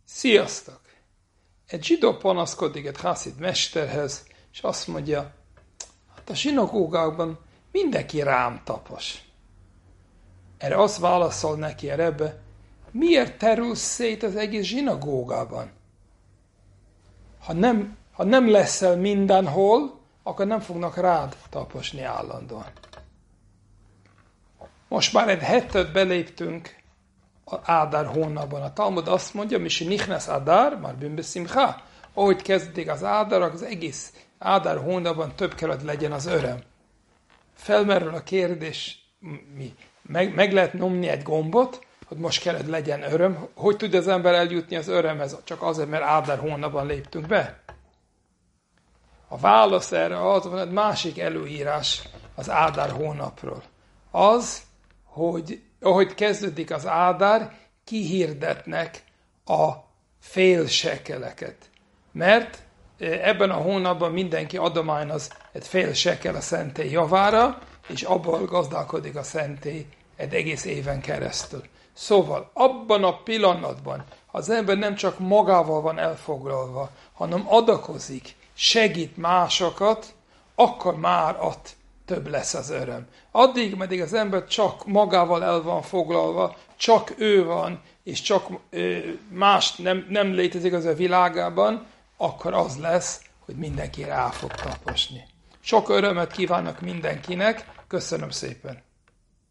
Sziasztok! Egy zsidó panaszkodik egy hászid mesterhez, és azt mondja, hát a zsinagógákban mindenki rám tapos. Erre azt válaszol neki a rebbe, miért terülsz szét az egész zsinagógában? Ha nem leszel mindenhol, akkor nem fognak rád taposni állandóan. Most már egy hetet beléptünk az Ádár hónapban. A Talmud azt mondja, Misi nichnas Ádár, már bűnbeszimcha, ahogy kezdődik az Ádár, az egész Ádár hónapban több kellett legyen az öröm. Felmerül a kérdés, meg lehet nyomni egy gombot, hogy most kellett legyen öröm. Hogy tud az ember eljutni az örömhez? Csak azért, mert Ádár hónapban léptünk be? A válasz erre az, van egy másik előírás az Ádár hónapról. Az, hogy ahogy kezdődik az Ádár, kihirdetnek a félsekeleket. Mert ebben a hónapban mindenki adományoz egy fél sekel a szentély javára, és abból gazdálkodik a szentély egy egész éven keresztül. Szóval abban a pillanatban az ember nem csak magával van elfoglalva, hanem adakozik, segít másokat, akkor már ott több lesz az öröm. Addig, meddig az ember csak magával el van foglalva, csak ő van, és csak más nem létezik az a világában, akkor az lesz, hogy mindenki rá fog taposni. Sok örömet kívánok mindenkinek, köszönöm szépen!